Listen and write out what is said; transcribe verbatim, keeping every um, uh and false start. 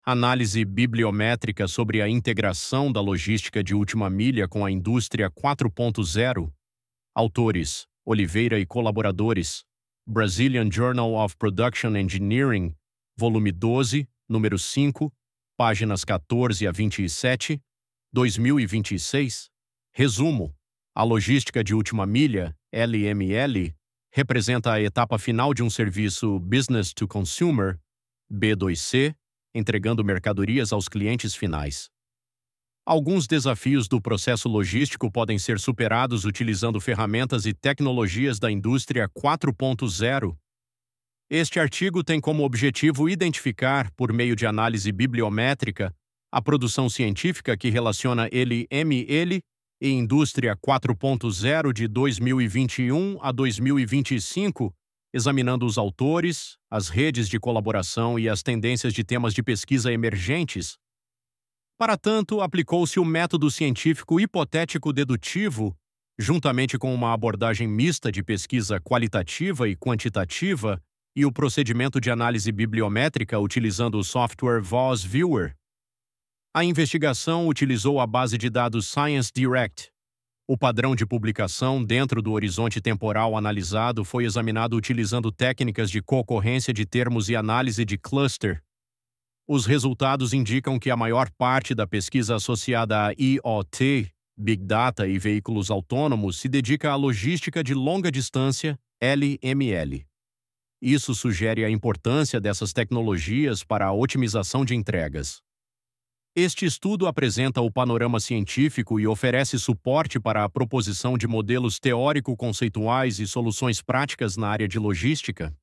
Análise bibliométrica sobre a integração da logística de última milha com a indústria quatro ponto zero. Autores: Oliveira e colaboradores. Brazilian Journal of Production Engineering, volume doze, número cinco, páginas quatorze a vinte e sete, dois mil e vinte e seis. Resumo: a logística de última milha, L M L, representa a etapa final de um serviço Business to Consumer, B dois C, entregando mercadorias aos clientes finais. Alguns desafios do processo logístico podem ser superados utilizando ferramentas e tecnologias da indústria quatro ponto zero. Este artigo tem como objetivo identificar, por meio de análise bibliométrica, a produção científica que relaciona L M L e Indústria quatro ponto zero de dois mil e vinte e um a dois mil e vinte e cinco, examinando os autores, as redes de colaboração e as tendências de temas de pesquisa emergentes. Para tanto, aplicou-se o método científico hipotético-dedutivo, juntamente com uma abordagem mista de pesquisa qualitativa e quantitativa, e o procedimento de análise bibliométrica utilizando o software V O S Viewer. A investigação utilizou a base de dados Science Direct. O padrão de publicação dentro do horizonte temporal analisado foi examinado utilizando técnicas de concorrência de termos e análise de cluster. Os resultados indicam que a maior parte da pesquisa associada a I O T, Big Data e veículos autônomos se dedica à logística de longa distância, L M L. Isso sugere a importância dessas tecnologias para a otimização de entregas. Este estudo apresenta o panorama científico e oferece suporte para a proposição de modelos teórico-conceituais e soluções práticas na área de logística.